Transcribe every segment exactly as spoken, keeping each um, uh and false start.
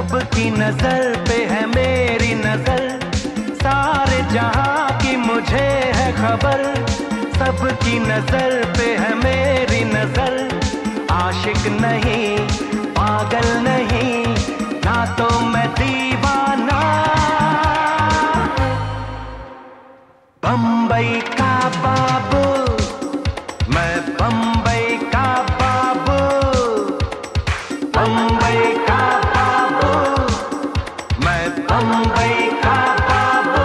सबकी नजर पे है मेरी नजर, सारे जहां की मुझे है खबर। सबकी नजर पे है मेरी नजर, आशिक नहीं पागल नहीं, ना तो मैं दीवाना। बम्बई का बाबू, मैं बम्बई का बाबू, बम्बई का बाबू, मैं बम्बई का बाबू।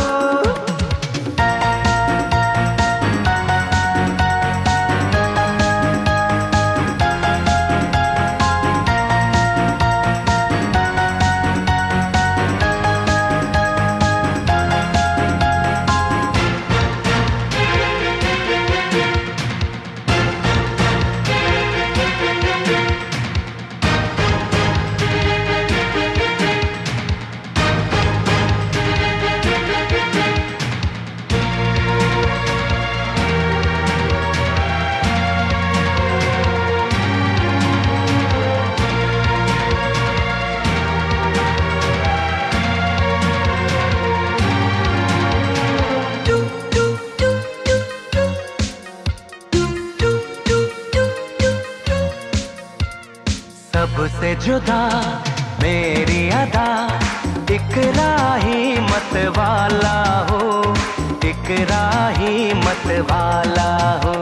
सबसे जुदा मेरी अदा, एक राही मत वाला हो, एक राही मत वाला हो।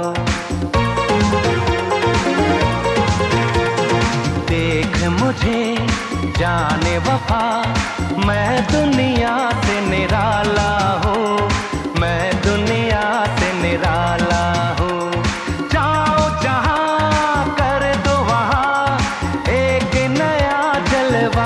देख मुझे जाने वफा, मैं दुनिया से निराला हूँ, मैं दुनिया से निराला हूँ। जाओ जहाँ कर दो वहाँ एक नया जलवा,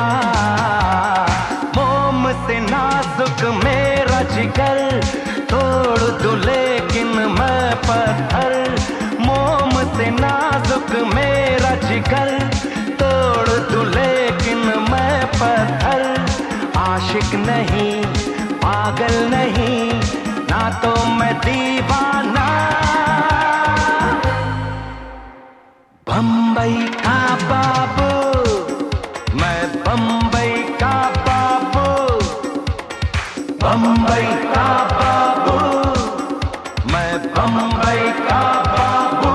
मोम से नाजुक मेरा जिगर, तोड़ दूं लेकिन मैं पत्थर। मोम से नाजुक मेरा जिगर, तोड़ दूं लेकिन मैं पत्थर। आशिक नहीं पागल नहीं, ना तो मैं दीवाना। बम्बई का बाबू, मैं बम्बई का बाबू, बम्बई का बाबू, मैं बम्बई का बाबू।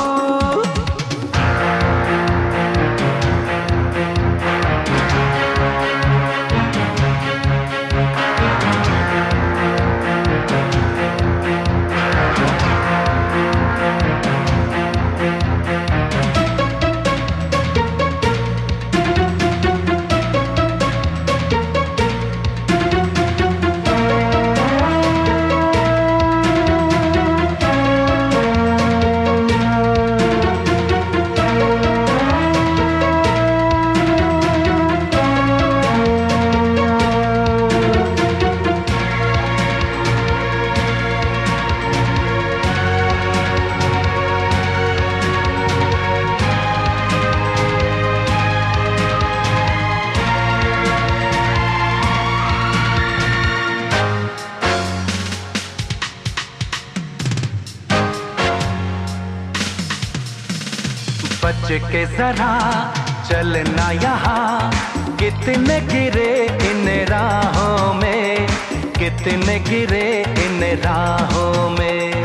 बच के जरा चलना यहाँ, कितने गिरे इन राहों में, कितने गिरे इन राहों में।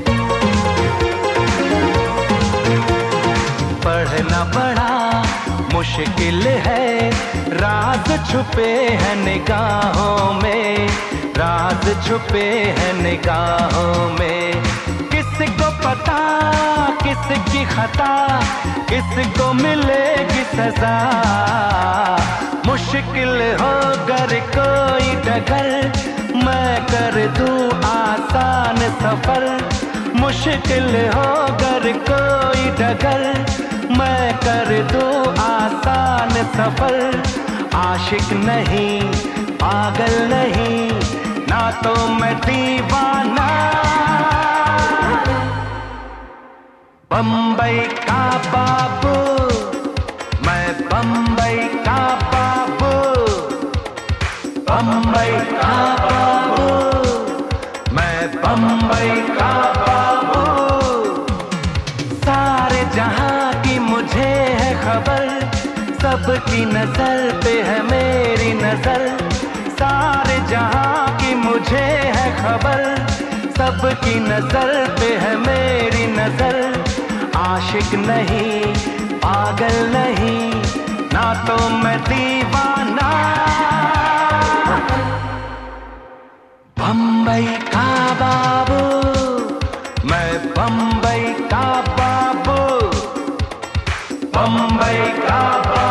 पढ़ना बड़ा मुश्किल है, राज छुपे हैं निगाहों में, राज छुपे हैं निगाहों में। किसको पता किसकी खता, किसको मिलेगी सजा। मुश्किल हो गर कोई डगर, मैं कर दूं आसान सफर। मुश्किल हो गर कोई डगर, मैं कर दूं आसान सफर। आशिक नहीं पागल नहीं, ना तो मैं दीवाना। बम्बई का बाबू, मैं बम्बई का बाबू, बम्बई का बाबू, मैं बम्बई का बाबू। सारे जहां की मुझे है खबर, सब सबकी नजर पे है मेरी नजर, सारे जहां की मुझे है खबर। सबकी नजर पे है मेरी नजर, आशिक नहीं पागल नहीं, ना तो मैं दीवाना। बम्बई का बाबू, मैं बम्बई का बाबू, बम्बई का बाबू।